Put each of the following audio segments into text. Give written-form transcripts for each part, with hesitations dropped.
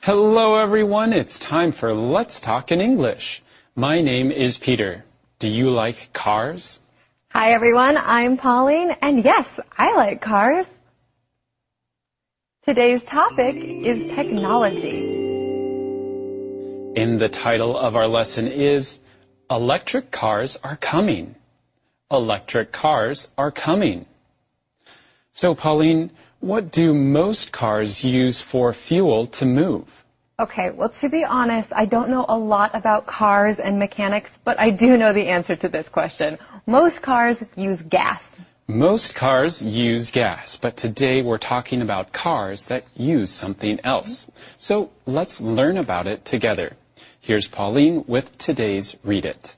Hello everyone, it's time for Let's Talk in English. My name is Peter. Do you like cars? Hi everyone, I'm Pauline, and yes, I like cars. Today's topic is technology. And the title of our lesson is Electric Cars Are Coming. Electric cars are coming. So Pauline, what do most cars use for fuel to move? Okay, well, to be honest, I don't know a lot about cars and mechanics, but I do know the answer to this question. Most cars use gas. Most cars use gas, but today we're talking about cars that use something else. So let's learn about it together. Here's Pauline with today's Read It.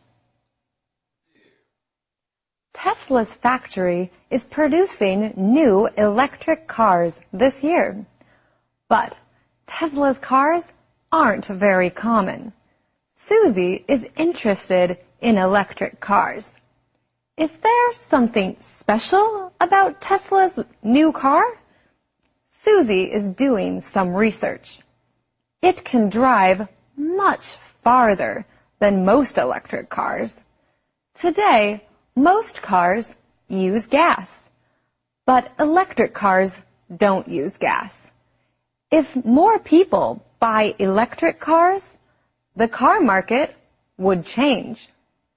Tesla's factory is producing new electric cars this year. But Tesla's cars aren't very common. Susie is interested in electric cars. Is there something special about Tesla's new car? Susie is doing some research. It can drive much farther than most electric cars. Today, most cars use gas, but electric cars don't use gas. If more people buy electric cars, the car market would change.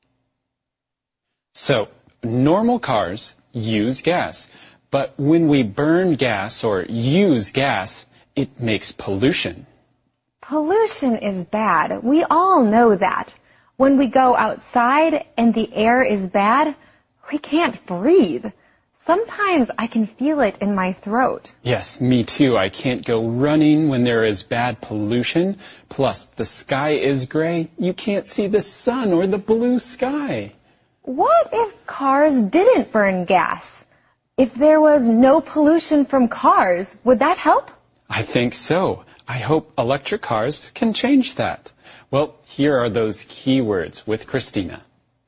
So, normal cars use gas, but when we burn gas or use gas, it makes pollution. Pollution is bad. We all know that. When we go outside and the air is bad, we can't breathe. Sometimes I can feel it in my throat. Yes, me too. I can't go running when there is bad pollution. Plus, the sky is gray. You can't see the sun or the blue sky. What if cars didn't burn gas? If there was no pollution from cars, would that help? I think so. I hope electric cars can change that. Well, here are those key words with Christina.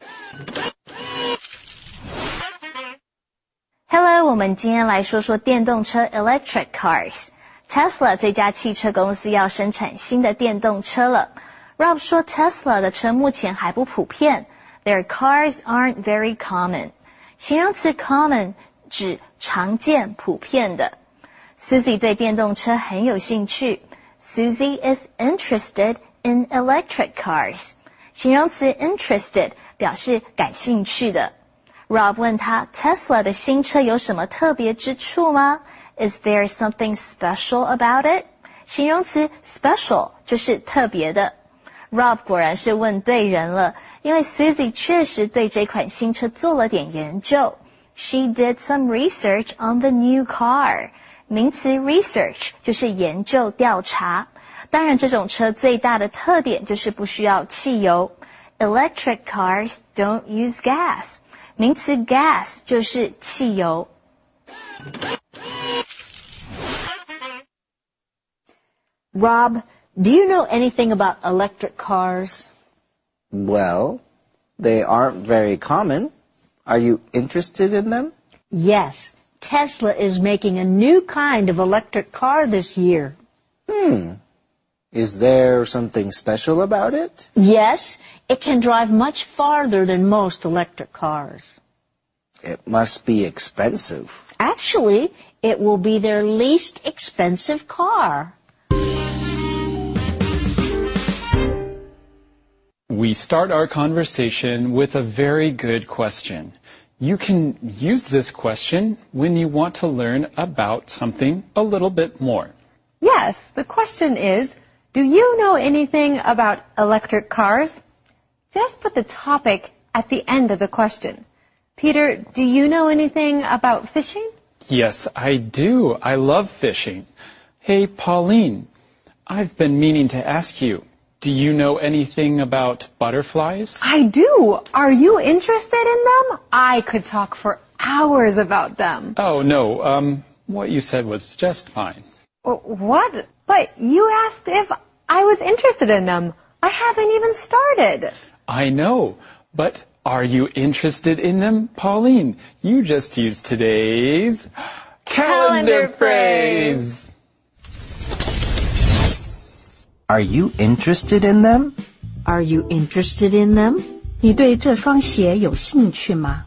Hello， 我们今天来说说电动车 electric cars。Tesla 这家汽车公司要生产新的电动车了。Rob 说 Tesla 的车目前还不普遍。Their cars aren't very common。形容词 common 指常见、普遍的。Susie 对电动车很有兴趣。Susie is interested in electric cars。形容词 interested 表示感兴趣的。Rob 问他 Tesla 的新车有什么特别之处吗？ Is there something special about it? 形容词 special 就是特别的。Rob 果然是问对人了，因为 Susie 确实对这款新车做了点研究。She did some research on the new car. 名词 research 就是研究调查。当然这种车最大的特点就是不需要汽油。Electric cars don't use gas. 名词 gas 就是汽油。 Rob, do you know anything about electric cars? Well, they aren't very common. Are you interested in them? Yes, Tesla is making a new kind of electric car this year. Is there something special about it? Yes, it can drive much farther than most electric cars. It must be expensive. Actually, it will be their least expensive car. We start our conversation with a very good question. You can use this question when you want to learn about something a little bit more. Yes, the question is, do you know anything about electric cars? Just put the topic at the end of the question. Peter, do you know anything about fishing? Yes, I do. I love fishing. Hey, Pauline, I've been meaning to ask you, do you know anything about butterflies? I do. Are you interested in them? I could talk for hours about them. Oh, no. What you said was just fine. What? But you asked if I was interested in them. I haven't even started. I know, but are you interested in them, Pauline? You just used today's calendar phrase. Are you interested in them? Are you interested in them? 你对这双鞋有兴趣吗？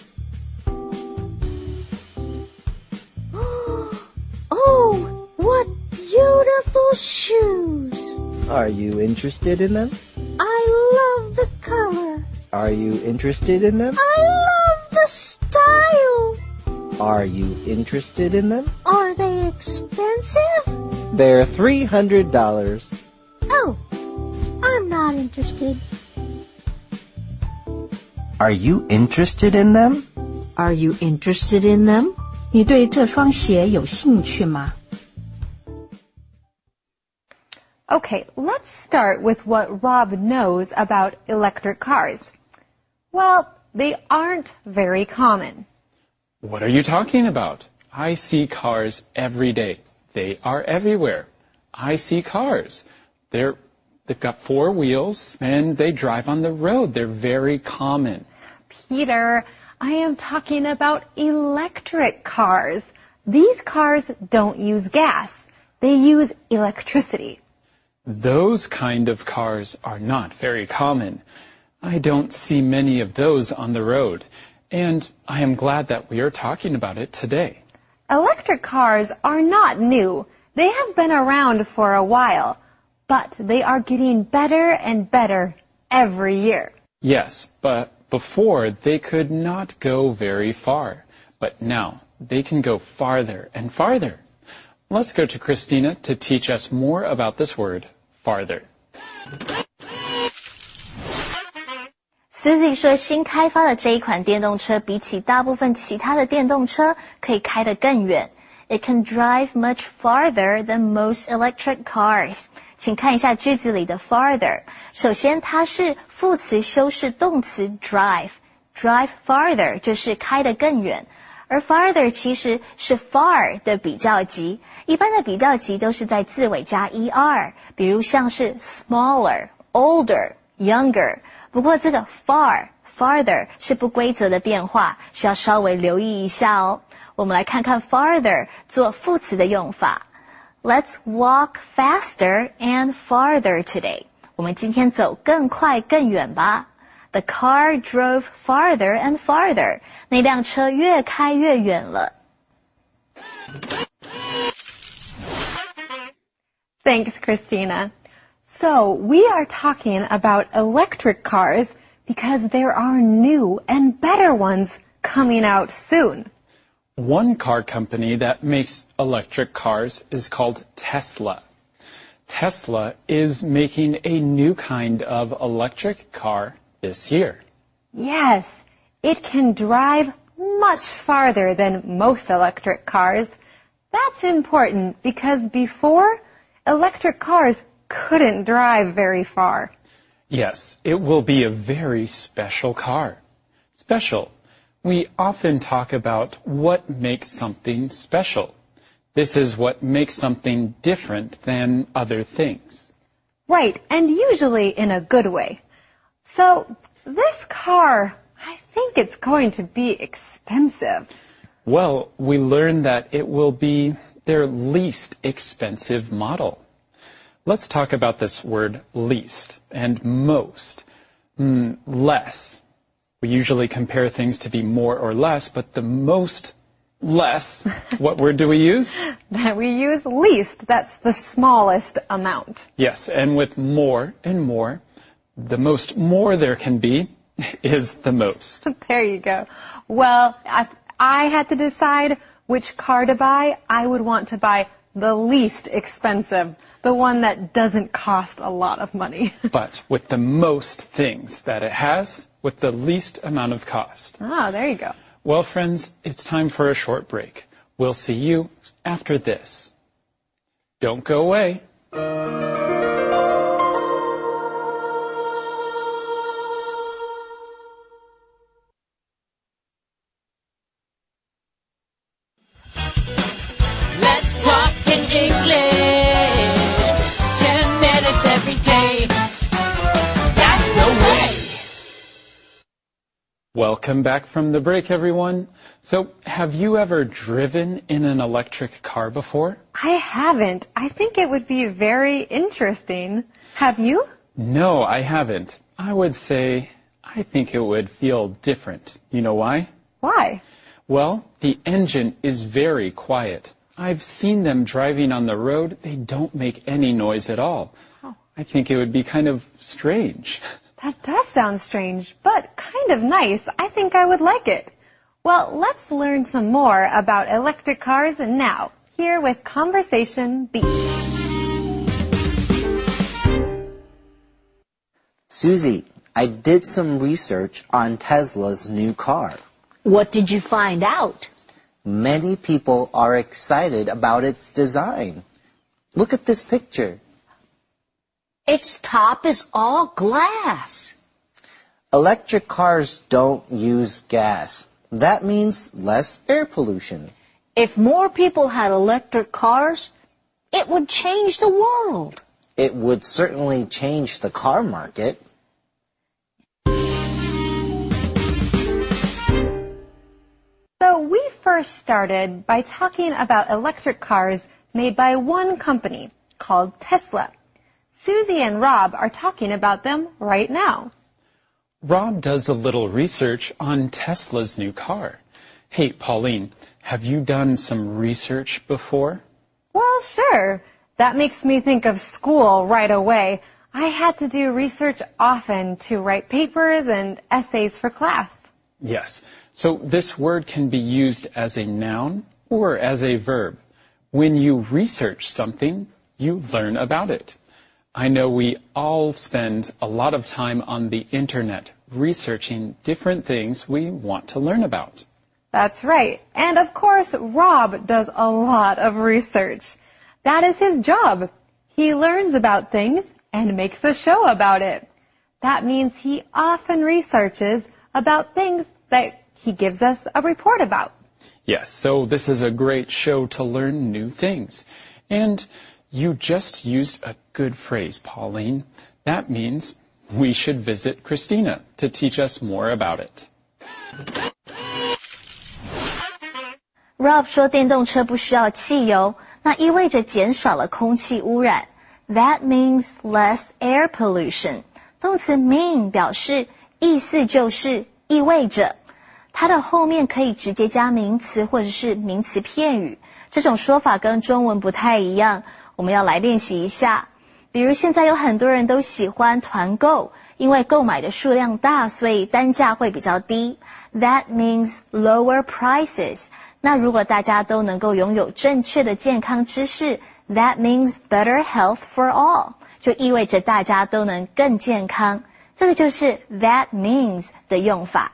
Oh, what beautiful shoes! Are you interested in them? I love the color. Are you interested in them? I love the style. Are you interested in them? Are they expensive? They're $300. Oh, I'm not interested. Are you interested in them? Are you interested in them? 你对这双鞋有兴趣吗？ Okay, let's start with what Rob knows about electric cars. Well, they aren't very common. What are you talking about? I see cars every day. They are everywhere. I see cars. They've got 4 wheels and they drive on the road. They're very common. Peter, I am talking about electric cars. These cars don't use gas. They use electricity. Those kind of cars are not very common. I don't see many of those on the road, and I am glad that we are talking about it today. Electric cars are not new. They have been around for a while, but they are getting better and better every year. Yes, but before they could not go very far, but now they can go farther and farther. Let's go to Christina to teach us more about this word, farther. Susie 说，新开发的这一款电动车比起大部分其他的电动车可以开得更远。It can drive much farther than most electric cars. 请看一下句子里的 farther。首先，它是副词修饰动词 drive。drive farther 就是开得更远。而 farther 其实是 far 的比较级，一般的比较级都是在字尾加 er， 比如像是 smaller、older、younger。不过这个 farther 是不规则的变化，需要稍微留意一下哦。我们来看看 farther 做副词的用法。Let's walk faster and farther today. 我们今天走更快更远吧。The car drove farther and farther. 那辆车越开越远了。 Thanks, Christina. So, we are talking about electric cars because there are new and better ones coming out soon. One car company that makes electric cars is called Tesla. Tesla is making a new kind of electric car this year. Yes, it can drive much farther than most electric cars. That's important because before, electric cars couldn't drive very far. Yes, it will be a very special car. Special. We often talk about what makes something special. This is what makes something different than other things. Right, and usually in a good way. So, this car, I think it's going to be expensive. Well, we learned that it will be their least expensive model. Let's talk about this word least and most. Less. We usually compare things to be more or less, but the most less, what word do we use? We use least. That's the smallest amount. Yes, and with more and more, the most more there can be is the most. There you go. Well, if I had to decide which car to buy, I would want to buy the least expensive, the one that doesn't cost a lot of money. But with the most things that it has, with the least amount of cost. Ah, there you go. Well, friends, it's time for a short break. We'll see you after this. Don't go away. Let's talk in English. 10 minutes every day. That's no way. Welcome back from the break, everyone. So, have you ever driven in an electric car before? I haven't. I think it would be very interesting. Have you? No, I haven't. I would say I think it would feel different. You know why? Why? Well, the engine is very quiet. I've seen them driving on the road. They don't make any noise at all. Oh. I think it would be kind of strange. That does sound strange, but kind of nice. I think I would like it. Well, let's learn some more about electric cars now, here with Conversation B. Susie, I did some research on Tesla's new car. What did you find out? Many people are excited about its design. Look at this picture. Its top is all glass. Electric cars don't use gas. That means less air pollution. If more people had electric cars, it would change the world. It would certainly change the car market. So we first started by talking about electric cars made by one company called Tesla. Susie and Rob are talking about them right now. Rob does a little research on Tesla's new car. Hey, Pauline, have you done some research before? Well, sure. That makes me think of school right away. I had to do research often to write papers and essays for class. Yes. So this word can be used as a noun or as a verb. When you research something, you learn about it. I know we all spend a lot of time on the internet researching different things we want to learn about. That's right. And of course, Rob does a lot of research. That is his job. He learns about things and makes a show about it. That means he often researches about things that he gives us a report about. Yes, so this is a great show to learn new things. And you just used a good phrase, Pauline. That means we should visit Christina to teach us more about it. Rob 说电动车不需要汽油，那意味着减少了空气污染。That means less air pollution. 动词 mean 表示意思就是意味着。它的后面可以直接加名词或者是名词片语，这种说法跟中文不太一样，我们要来练习一下。比如现在有很多人都喜欢团购，因为购买的数量大，所以单价会比较低。That means lower prices. 那如果大家都能够拥有正确的健康知识 That means better health for all. 就意味着大家都能更健康。这个就是 that means 的用法。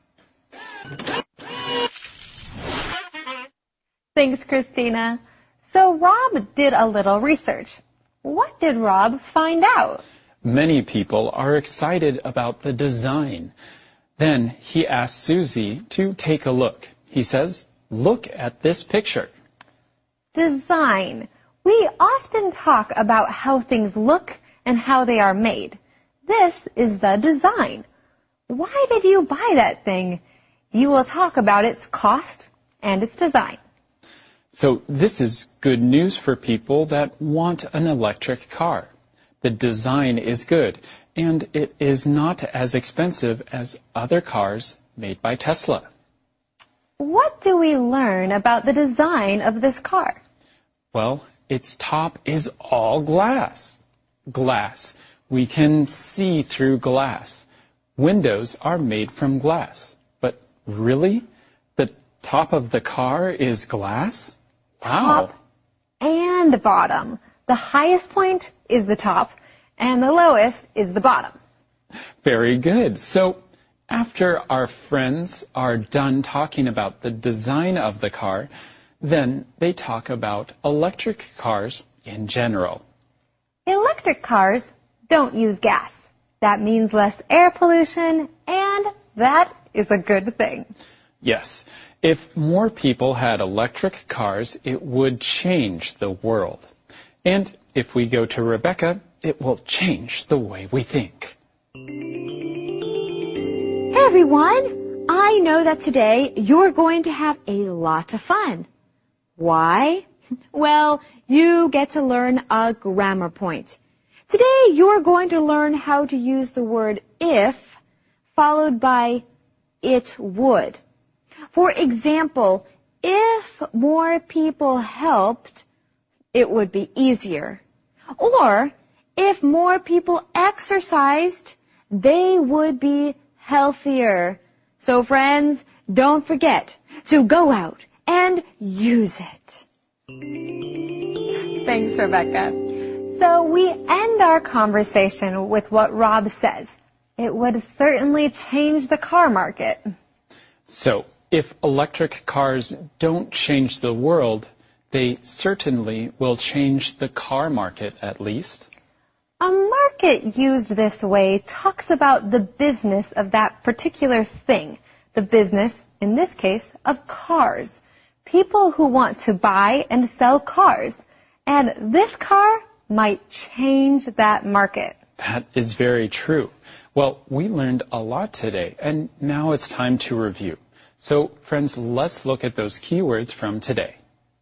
Thanks, Christina. So Rob did a little research. What did Rob find out? Many people are excited about the design. Then he asked Susie to take a look. He says, look at this picture. Design. We often talk about how things look and how they are made. This is the design. Why did you buy that thing? You will talk about its cost and its design. So this is good news for people that want an electric car. The design is good, and it is not as expensive as other cars made by Tesla. What do we learn about the design of this car? Well, its top is all glass. Glass. We can see through glass. Windows are made from glass. But really? The top of the car is glass? Wow. Top and bottom. The highest point is the top, and the lowest is the bottom. Very good. So, after our friends are done talking about the design of the car, then they talk about electric cars in general. Electric cars don't use gas. That means less air pollution, and that is a good thing. Yes. If more people had electric cars, it would change the world. And if we go to Rebecca, it will change the way we think. Hey everyone! I know that today you're going to have a lot of fun. Why? Well, you get to learn a grammar point. Today you're going to learn how to use the word if followed by it would. For example, if more people helped, it would be easier. Or, if more people exercised, they would be healthier. So friends, don't forget to go out and use it. Thanks, Rebecca. So we end our conversation with what Rob says. It would certainly change the car market. So, if electric cars don't change the world, they certainly will change the car market at least. A market used this way talks about the business of that particular thing. The business, in this case, of cars. People who want to buy and sell cars. And this car might change that market. That is very true. Well, we learned a lot today, and now it's time to review. So, friends, let's look at those keywords from today.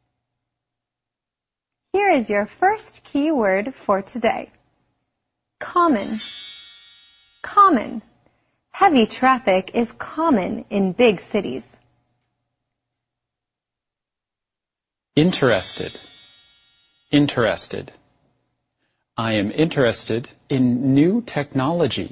Here is your first keyword for today. Common. Common. Heavy traffic is common in big cities. Interested. Interested. I am interested in new technology.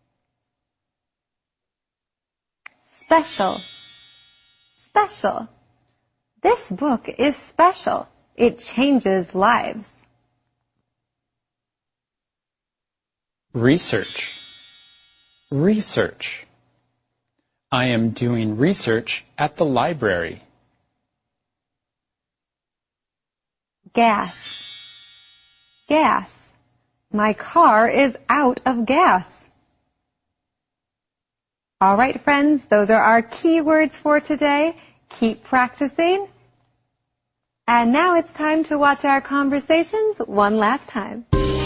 Special. Special. This book is special. It changes lives. Research. Research. I am doing research at the library. Gas. Gas. My car is out of gas. All right, friends, those are our keywords for today. Keep practicing. And now it's time to watch our conversations one last time.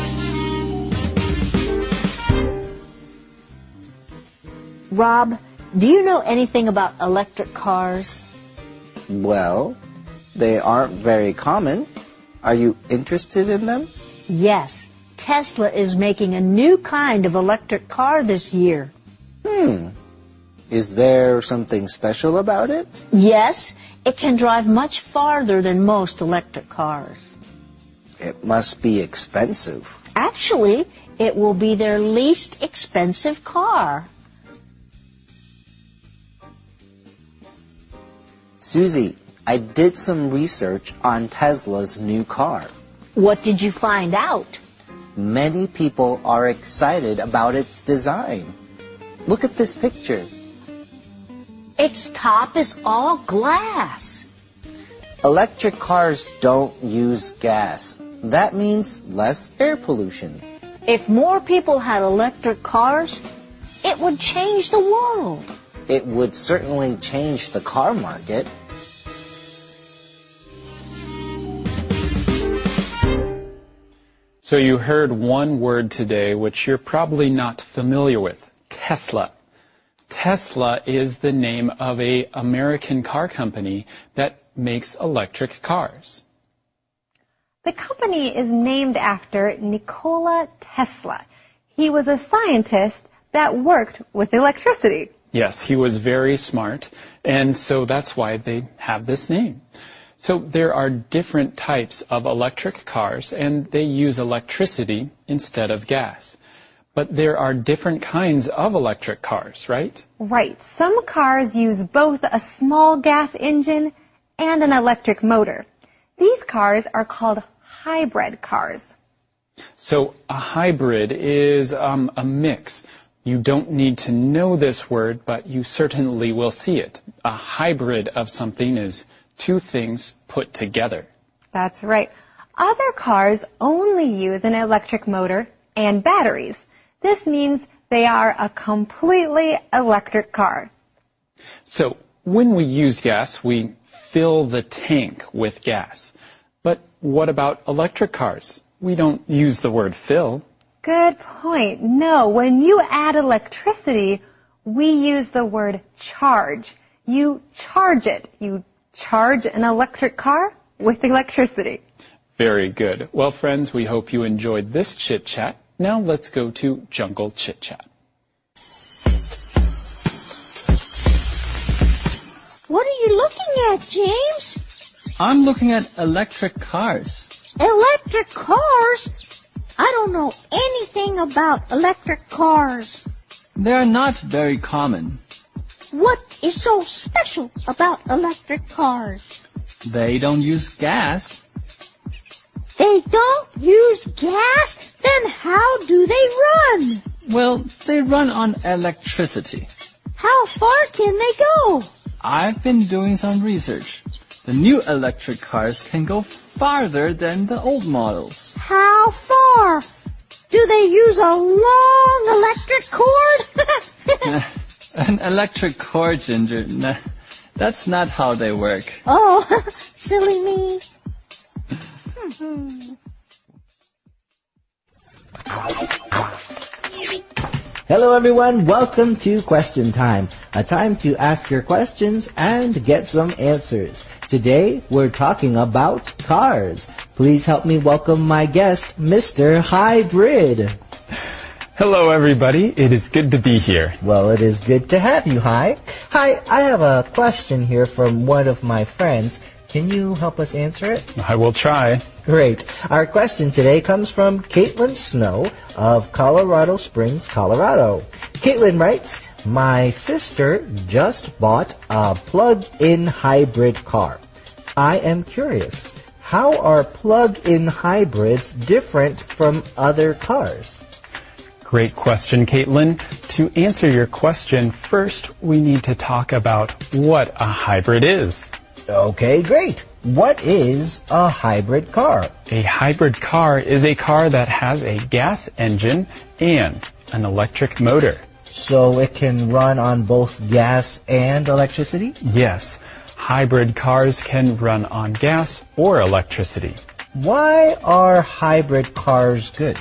Rob, do you know anything about electric cars? Well, they aren't very common. Are you interested in them? Yes. Tesla is making a new kind of electric car this year. Is there something special about it? Yes, it can drive much farther than most electric cars. It must be expensive. Actually, it will be their least expensive car. Susie, I did some research on Tesla's new car. What did you find out? Many people are excited about its design. Look at this picture. Its top is all glass. Electric cars don't use gas. That means less air pollution. If more people had electric cars, it would change the world. It would certainly change the car market. So you heard one word today which you're probably not familiar with, Tesla. Tesla is the name of an American car company that makes electric cars. The company is named after Nikola Tesla. He was a scientist that worked with electricity. Yes, he was very smart, and so that's why they have this name. So there are different types of electric cars, and they use electricity instead of gas. But there are different kinds of electric cars, right? Right. Some cars use both a small gas engine and an electric motor. These cars are called hybrid cars. So a hybrid is a mix. You don't need to know this word, but you certainly will see it. A hybrid of something is two things put together. That's right. Other cars only use an electric motor and batteries. This means they are a completely electric car. So when we use gas, we fill the tank with gas. But what about electric cars? We don't use the word fill. Good point. No, when you add electricity, we use the word charge. You charge it. You charge an electric car with electricity. Very good. Well, friends, we hope you enjoyed this chit-chat. Now let's go to Jungle Chit-Chat. What are you looking at, James? I'm looking at electric cars. Electric cars? I don't know anything about electric cars. They are not very common. What is so special about electric cars? They don't use gas. They don't use gas? Then how do they run? Well, they run on electricity. How far can they go? I've been doing some research. The new electric cars can go farther than the old models. How far? Do they use a long electric cord? An electric cord, Ginger. Nah, that's not how they work. Oh, silly me. Hello everyone, welcome to Question Time, a time to ask your questions and get some answers. Today we're talking about cars. Please help me welcome my guest, Mr. Hybrid. Hello, everybody. It is good to be here. Well, it is good to have you, Hi. Hi, I have a question here from one of my friends. Can you help us answer it? I will try. Great. Our question today comes from Caitlin Snow of Colorado Springs, Colorado. Caitlin writes, my sister just bought a plug-in hybrid car. I am curious, how are plug-in hybrids different from other cars? Great question, Caitlin. To answer your question, first we need to talk about what a hybrid is. Okay, great. What is a hybrid car? A hybrid car is a car that has a gas engine and an electric motor. So it can run on both gas and electricity? Yes, hybrid cars can run on gas or electricity. Why are hybrid cars good?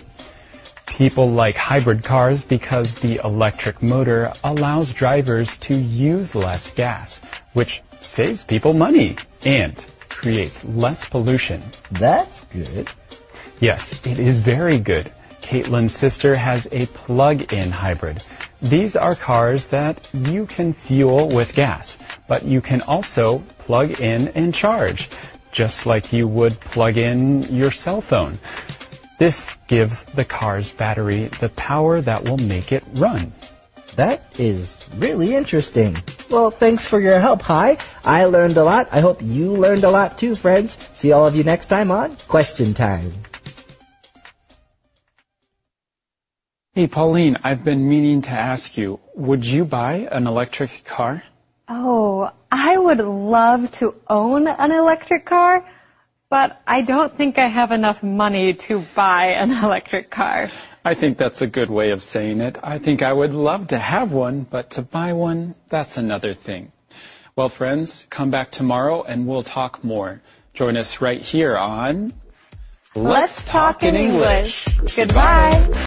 People like hybrid cars because the electric motor allows drivers to use less gas, which saves people money and creates less pollution. That's good. Yes, it is very good. Caitlin's sister has a plug-in hybrid. These are cars that you can fuel with gas, but you can also plug in and charge, just like you would plug in your cell phone. This gives the car's battery the power that will make it run. That is really interesting. Well, thanks for your help, Hi. I learned a lot. I hope you learned a lot too, friends. See all of you next time on Question Time. Hey, Pauline, I've been meaning to ask you, would you buy an electric car? Oh, I would love to own an electric car, but I don't think I have enough money to buy an electric car. I think that's a good way of saying it. I think I would love to have one, but to buy one, that's another thing. Well, friends, come back tomorrow and we'll talk more. Join us right here on Let's Talk in English. Goodbye.